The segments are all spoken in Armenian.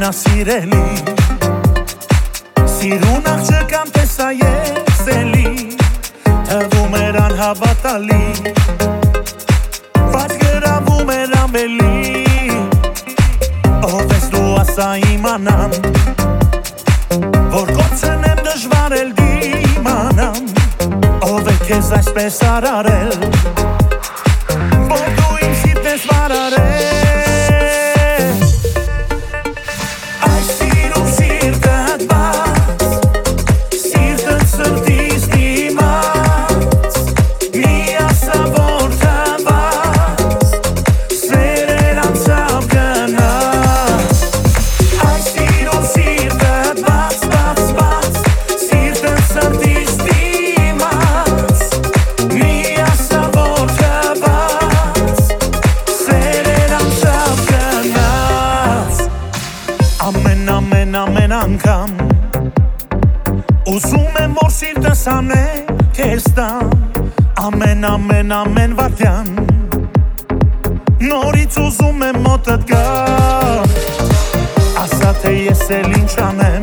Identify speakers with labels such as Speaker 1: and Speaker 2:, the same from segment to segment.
Speaker 1: ամենասիրելի Սիրուն աղջկան տեսա ես էլի Թվում էր անհավատալի Բայց գրավում էր ամելի Ով ես դու ասա իմանամ Որ կորցնեմ դժվար էլ դիմանամ Ով է քեզ այսպես արարել Որ դու իմ սիրտն ես վարարել Ամեն անգամ Ուզում եմ որ սիրտս անե քեզ տամ Ամեն վարդյան Նորից ուզում եմ մոտդ գալ Ասա թե ես էլ ինչ անեմ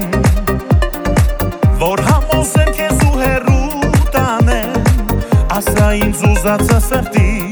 Speaker 1: Որ համոզեմ քեզ ու հեռու տանեմ Ասա ինձ ուզածը սրտի